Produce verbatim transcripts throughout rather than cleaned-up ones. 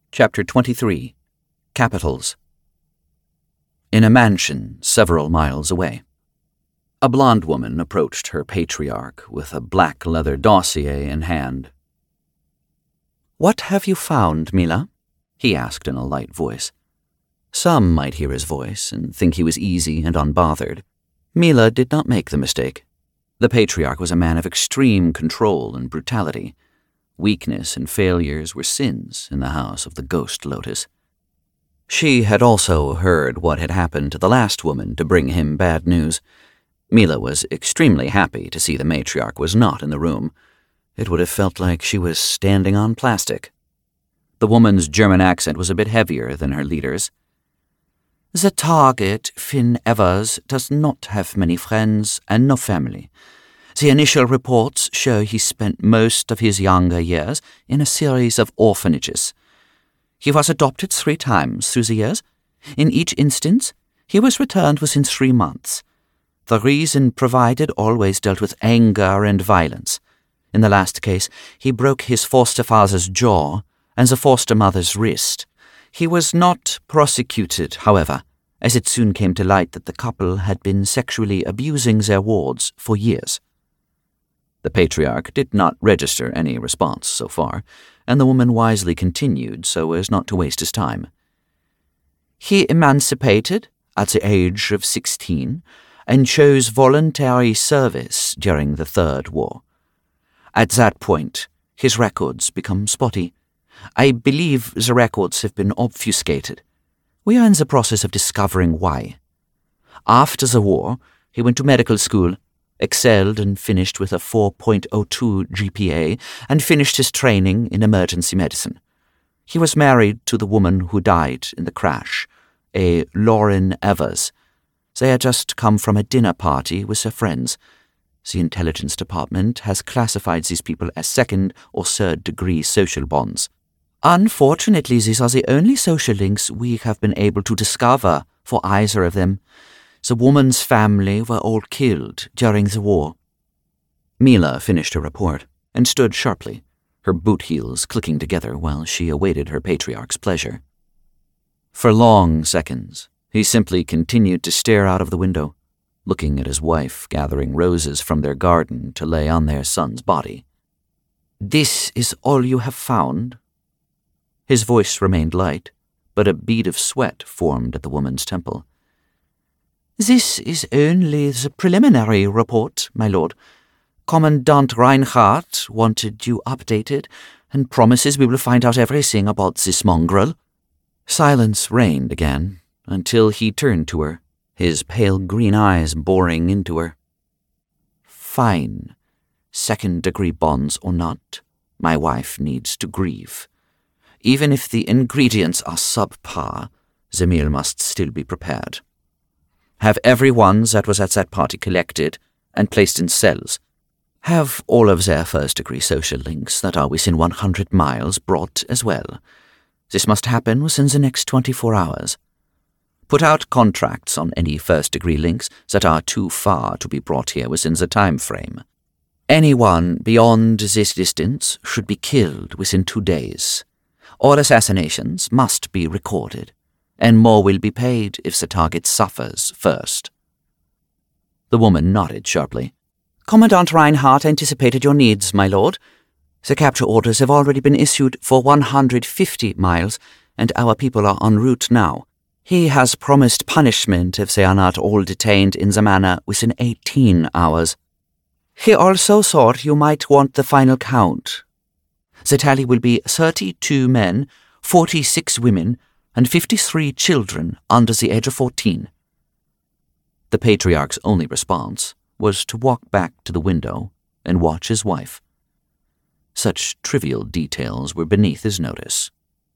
Chapter twenty-three. Capitals. In a mansion several miles away, a blonde woman approached her patriarch with a black leather dossier in hand. "What have you found, Mila?" he asked in a light voice. Some might hear his voice and think he was easy and unbothered. Mila did not make the mistake. The patriarch was a man of extreme control and brutality. Weakness and failures were sins in the house of the Ghost Lotus. She had also heard what had happened to the last woman to bring him bad news. Mila was extremely happy to see the matriarch was not in the room. It would have felt like she was standing on plastic. The woman's German accent was a bit heavier than her leader's. "The target, Finn Evers, does not have many friends and no family. The initial reports show he spent most of his younger years in a series of orphanages. He was adopted three times through the years. In each instance, he was returned within three months. The reason provided always dealt with anger and violence. In the last case, he broke his foster father's jaw and the foster mother's wrist. He was not prosecuted, however, as it soon came to light that the couple had been sexually abusing their wards for years." The patriarch did not register any response so far, and the woman wisely continued so as not to waste his time. "He emancipated at the age of sixteen and chose voluntary service during the Third War. At that point, his records become spotty. I believe the records have been obfuscated. We are in the process of discovering why. After the war, he went to medical school, excelled and finished with a four point oh two G P A, and finished his training in emergency medicine. He was married to the woman who died in the crash, a Lauren Evers. They had just come from a dinner party with their friends. The intelligence department has classified these people as second or third degree social bonds. Unfortunately, these are the only social links we have been able to discover for either of them. The woman's family were all killed during the war." Mila finished her report and stood sharply, her boot heels clicking together while she awaited her patriarch's pleasure. For long seconds, he simply continued to stare out of the window, looking at his wife gathering roses from their garden to lay on their son's body. "This is all you have found?" His voice remained light, but a bead of sweat formed at the woman's temple. "This is only the preliminary report, my lord. Commandant Reinhardt wanted you updated and promises we will find out everything about this mongrel." Silence reigned again until he turned to her, his pale green eyes boring into her. "Fine. Second-degree bonds or not, my wife needs to grieve. Even if the ingredients are subpar, the meal must still be prepared. Have everyone that was at that party collected and placed in cells. Have all of their first-degree social links that are within one hundred miles brought as well. This must happen within the next twenty-four hours. Put out contracts on any first-degree links that are too far to be brought here within the time frame. Anyone beyond this distance should be killed within two days. All assassinations must be recorded, and more will be paid if the target suffers first." The woman nodded sharply. "Commandant Reinhardt anticipated your needs, my lord. The capture orders have already been issued for one hundred fifty miles, and our people are en route now. He has promised punishment if they are not all detained in the manor within eighteen hours. He also thought you might want the final count. The tally will be thirty-two men, forty-six women, and fifty-three children under the age of fourteen. The patriarch's only response was to walk back to the window and watch his wife. Such trivial details were beneath his notice.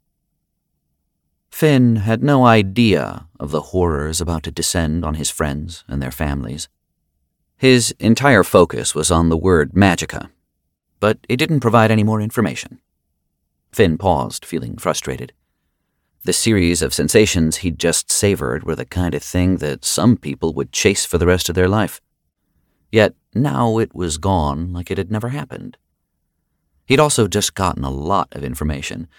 Finn had no idea of the horrors about to descend on his friends and their families. His entire focus was on the word Magica, but it didn't provide any more information. Finn paused, feeling frustrated. The series of sensations he'd just savored were the kind of thing that some people would chase for the rest of their life. Yet now it was gone like it had never happened. He'd also just gotten a lot of information,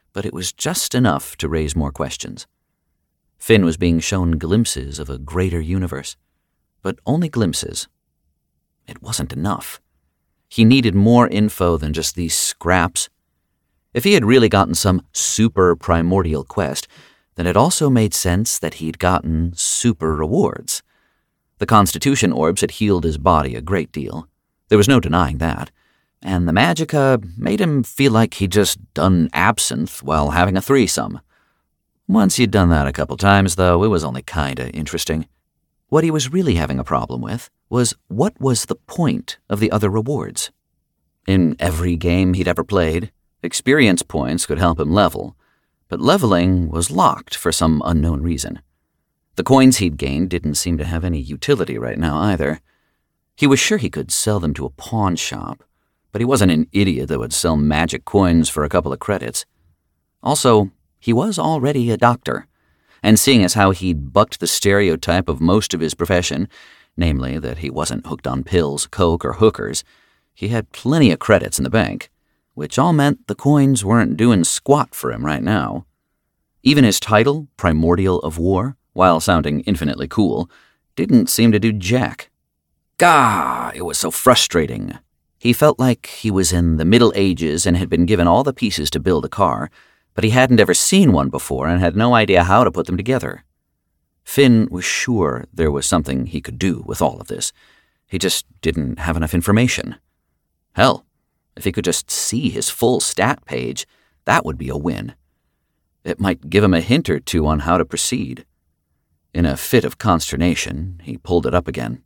but it was just enough to raise more questions. Finn was being shown glimpses of a greater universe, but only glimpses. It wasn't enough. He needed more info than just these scraps. If he had really gotten some super primordial quest, then it also made sense that he'd gotten super rewards. The Constitution orbs had healed his body a great deal. There was no denying that. And the Magicka made him feel like he'd just done absinthe while having a threesome. Once he'd done that a couple times, though, it was only kinda interesting. What he was really having a problem with was what was the point of the other rewards. In every game he'd ever played, experience points could help him level, but leveling was locked for some unknown reason. The coins he'd gained didn't seem to have any utility right now either. He was sure he could sell them to a pawn shop, but he wasn't an idiot that would sell magic coins for a couple of credits. Also, he was already a doctor, and seeing as how he'd bucked the stereotype of most of his profession, namely that he wasn't hooked on pills, coke, or hookers, he had plenty of credits in the bank, which all meant the coins weren't doing squat for him right now. Even his title, Primordial of War, while sounding infinitely cool, didn't seem to do jack. Gah! It was so frustrating. He felt like he was in the Middle Ages and had been given all the pieces to build a car, but he hadn't ever seen one before and had no idea how to put them together. Finn was sure there was something he could do with all of this. He just didn't have enough information. Hell, if he could just see his full stat page, that would be a win. It might give him a hint or two on how to proceed. In a fit of consternation, he pulled it up again.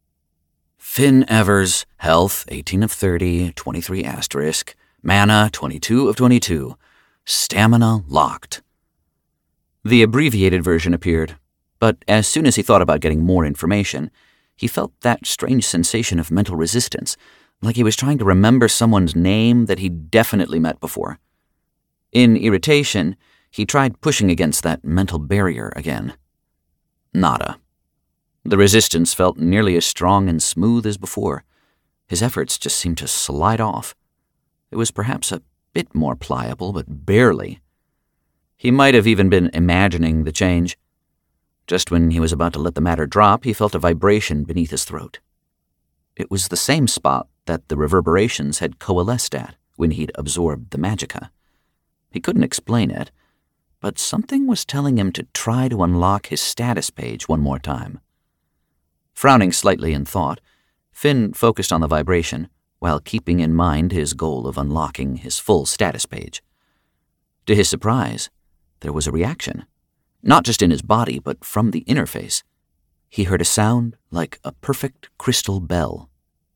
Finn Evers, health, eighteen of thirty, twenty-three asterisk, mana, twenty-two of twenty-two, stamina locked. The abbreviated version appeared, but as soon as he thought about getting more information, he felt that strange sensation of mental resistance, like he was trying to remember someone's name that he'd definitely met before. In irritation, he tried pushing against that mental barrier again. Nada. The resistance felt nearly as strong and smooth as before. His efforts just seemed to slide off. It was perhaps a bit more pliable, but barely. He might have even been imagining the change. Just when he was about to let the matter drop, he felt a vibration beneath his throat. It was the same spot that the reverberations had coalesced at when he'd absorbed the Magicka. He couldn't explain it, but something was telling him to try to unlock his status page one more time. Frowning slightly in thought, Finn focused on the vibration while keeping in mind his goal of unlocking his full status page. To his surprise, there was a reaction, not just in his body, but from the interface. He heard a sound like a perfect crystal bell.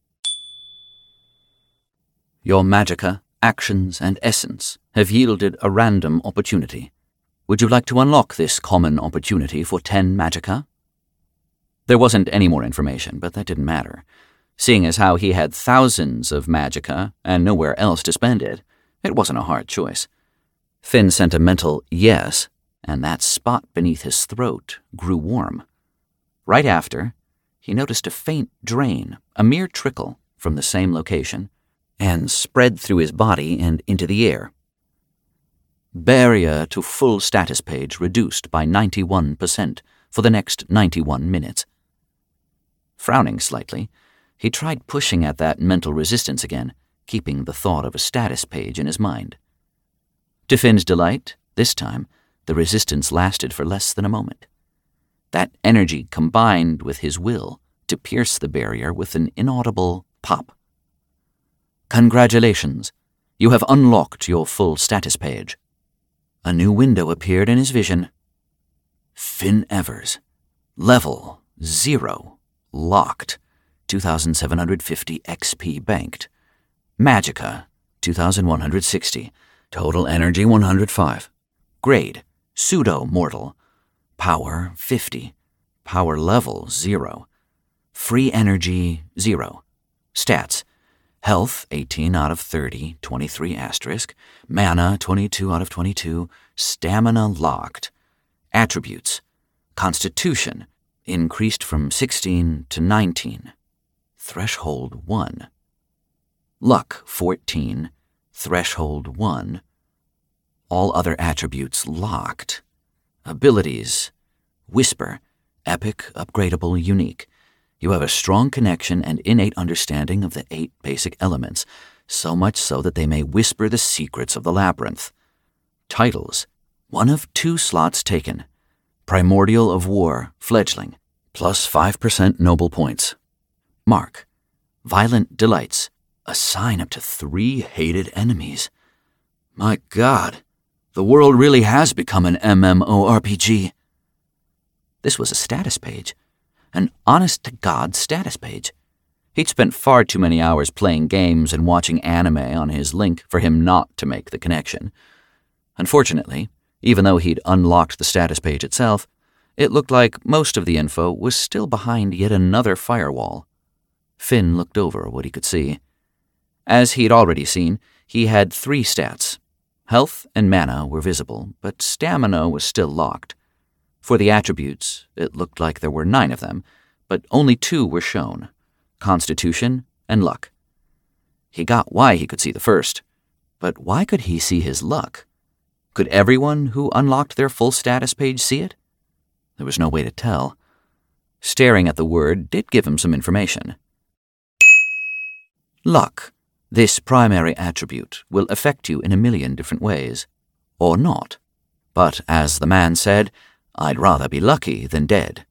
Your Magicka, actions, and essence have yielded a random opportunity. Would you like to unlock this common opportunity for ten Magicka? There wasn't any more information, but that didn't matter. Seeing as how he had thousands of Magicka and nowhere else to spend it, it wasn't a hard choice. Finn sent a mental yes, and that spot beneath his throat grew warm. Right after, he noticed a faint drain, a mere trickle, from the same location, and spread through his body and into the air. Barrier to full status page reduced by ninety-one percent for the next ninety-one minutes. Frowning slightly, he tried pushing at that mental resistance again, keeping the thought of a status page in his mind. To Finn's delight, this time, the resistance lasted for less than a moment. That energy combined with his will to pierce the barrier with an inaudible pop. Congratulations, you have unlocked your full status page. A new window appeared in his vision. Finn Evers, level zero, locked, two thousand seven hundred fifty X P banked. Magicka, two thousand one hundred sixty, total energy one hundred five. Grade, pseudo-mortal. Power, fifty. Power level, zero. Free energy, zero. Stats, health, eighteen out of thirty, twenty-three asterisk. Mana, twenty-two out of twenty-two. Stamina locked. Attributes, Constitution, increased from sixteen to nineteen. Threshold one. Luck, fourteen. Threshold one. All other attributes locked. Abilities: Whisper, epic, upgradable, unique. You have a strong connection and innate understanding of the eight basic elements, so much so that they may whisper the secrets of the labyrinth. Titles: one of two slots taken. Primordial of War, Fledgling, plus five percent noble points. Mark: Violent Delights, assign up to three hated enemies. My God, the world really has become an MMORPG. This was a status page, an honest-to-God status page. He'd spent far too many hours playing games and watching anime on his link for him not to make the connection. Unfortunately, even though he'd unlocked the status page itself, it looked like most of the info was still behind yet another firewall. Finn looked over what he could see. As he'd already seen, he had three stats. Health and mana were visible, but stamina was still locked. For the attributes, it looked like there were nine of them, but only two were shown: Constitution and Luck. He got why he could see the first, but why could he see his luck? Could everyone who unlocked their full status page see it? There was no way to tell. Staring at the word did give him some information. Luck. This primary attribute will affect you in a million different ways. Or not. But as the man said, I'd rather be lucky than dead.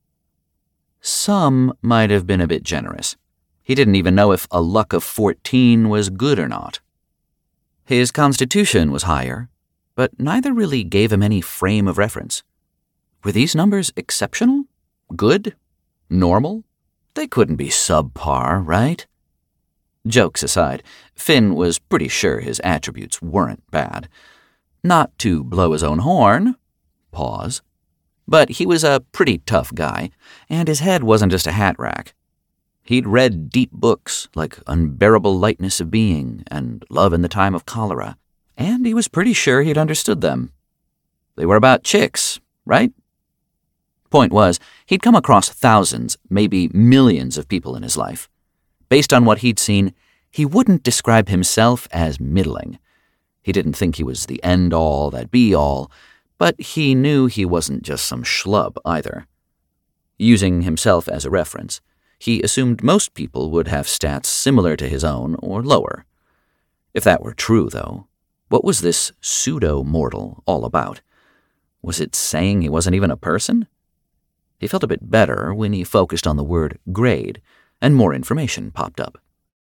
Some might have been a bit generous. He didn't even know if a luck of fourteen was good or not. His constitution was higher, but neither really gave him any frame of reference. Were these numbers exceptional? Good? Normal? They couldn't be subpar, right? Jokes aside, Finn was pretty sure his attributes weren't bad. Not to blow his own horn. Pause. But he was a pretty tough guy, and his head wasn't just a hat rack. He'd read deep books like Unbearable Lightness of Being and Love in the Time of Cholera, and he was pretty sure he'd understood them. They were about chicks, right? Point was, he'd come across thousands, maybe millions of people in his life. Based on what he'd seen, he wouldn't describe himself as middling. He didn't think he was the end-all that be-all, but he knew he wasn't just some schlub either. Using himself as a reference, he assumed most people would have stats similar to his own or lower. If that were true, though, what was this pseudo-mortal all about? Was it saying he wasn't even a person? He felt a bit better when he focused on the word grade, and more information popped up.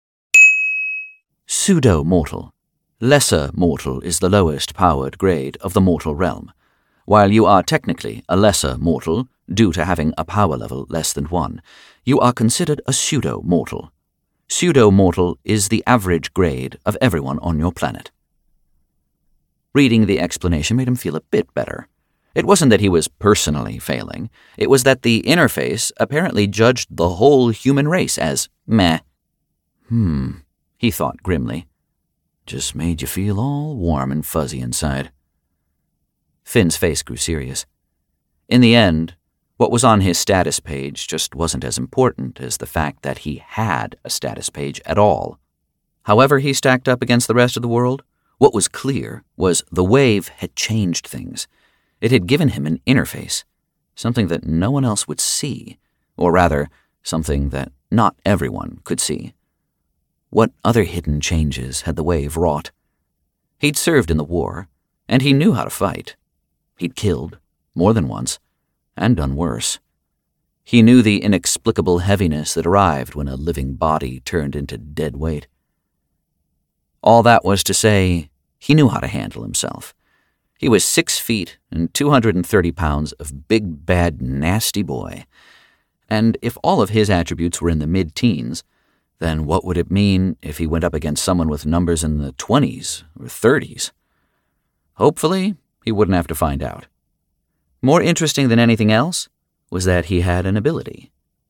Pseudo-mortal. Lesser mortal is the lowest powered grade of the mortal realm. While you are technically a lesser mortal, due to having a power level less than one, you are considered a pseudo-mortal. Pseudo-mortal is the average grade of everyone on your planet. Reading the explanation made him feel a bit better. It wasn't that he was personally failing. It was that the interface apparently judged the whole human race as meh. Hmm, he thought grimly. Just made you feel all warm and fuzzy inside. Finn's face grew serious. In the end, what was on his status page just wasn't as important as the fact that he had a status page at all. However he stacked up against the rest of the world, what was clear was the wave had changed things. It had given him an interface, something that no one else would see, or rather, something that not everyone could see. What other hidden changes had the wave wrought? He'd served in the war, and he knew how to fight. He'd killed, more than once, and done worse. He knew the inexplicable heaviness that arrived when a living body turned into dead weight. All that was to say, he knew how to handle himself. He was six feet and two hundred thirty pounds of big, bad, nasty boy. And if all of his attributes were in the mid-teens, then what would it mean if he went up against someone with numbers in the twenties or thirties? Hopefully, he wouldn't have to find out. More interesting than anything else was that he had an ability.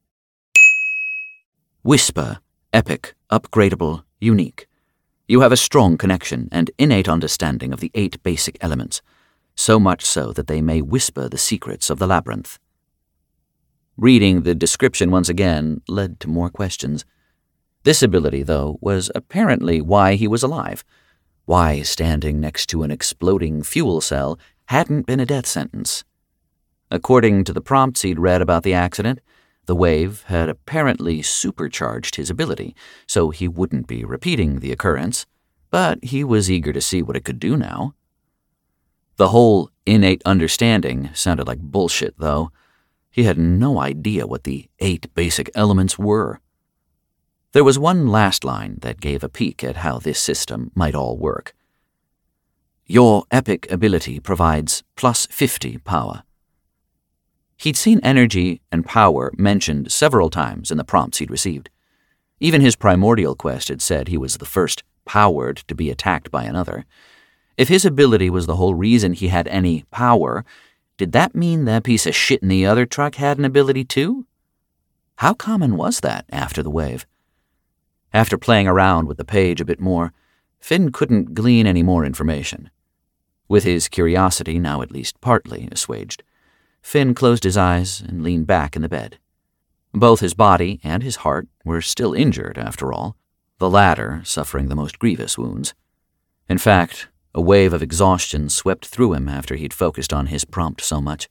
Whisper, epic, upgradable, unique. You have a strong connection and innate understanding of the eight basic elements, so much so that they may whisper the secrets of the labyrinth. Reading the description once again led to more questions. This ability, though, was apparently why he was alive. Why standing next to an exploding fuel cell hadn't been a death sentence. According to the prompts he'd read about the accident, the wave had apparently supercharged his ability, so he wouldn't be repeating the occurrence, but he was eager to see what it could do now. The whole innate understanding sounded like bullshit, though. He had no idea what the eight basic elements were. There was one last line that gave a peek at how this system might all work. Your epic ability provides plus fifty power. He'd seen energy and power mentioned several times in the prompts he'd received. Even his primordial quest had said he was the first powered to be attacked by another. If his ability was the whole reason he had any power, did that mean that piece of shit in the other truck had an ability too? How common was that after the wave? After playing around with the page a bit more, Finn couldn't glean any more information. With his curiosity now at least partly assuaged, Finn closed his eyes and leaned back in the bed. Both his body and his heart were still injured, after all, the latter suffering the most grievous wounds. In fact, a wave of exhaustion swept through him after he'd focused on his prompt so much.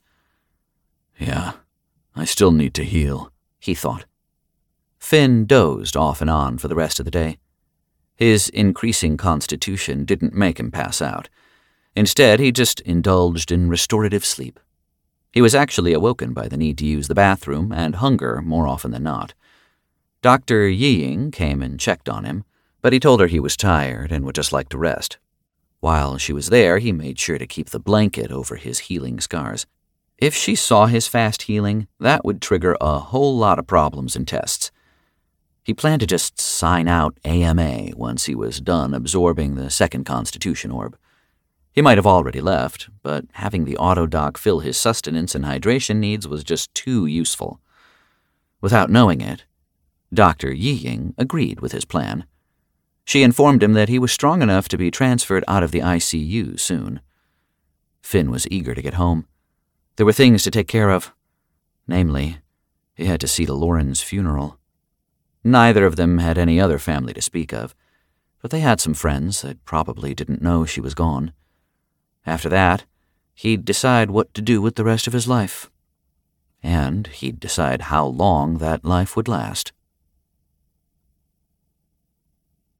Yeah, I still need to heal, he thought. Finn dozed off and on for the rest of the day. His increasing constitution didn't make him pass out. Instead, he just indulged in restorative sleep. He was actually awoken by the need to use the bathroom and hunger more often than not. Doctor Yiying came and checked on him, but he told her he was tired and would just like to rest. While she was there, he made sure to keep the blanket over his healing scars. If she saw his fast healing, that would trigger a whole lot of problems and tests. He planned to just sign out A M A once he was done absorbing the second Constitution orb. He might have already left, but having the autodoc fill his sustenance and hydration needs was just too useful. Without knowing it, Doctor Yiying agreed with his plan. She informed him that he was strong enough to be transferred out of the I C U soon. Finn was eager to get home. There were things to take care of. Namely, he had to see to Lauren's funeral. Neither of them had any other family to speak of, but they had some friends that probably didn't know she was gone. After that, he'd decide what to do with the rest of his life. And he'd decide how long that life would last.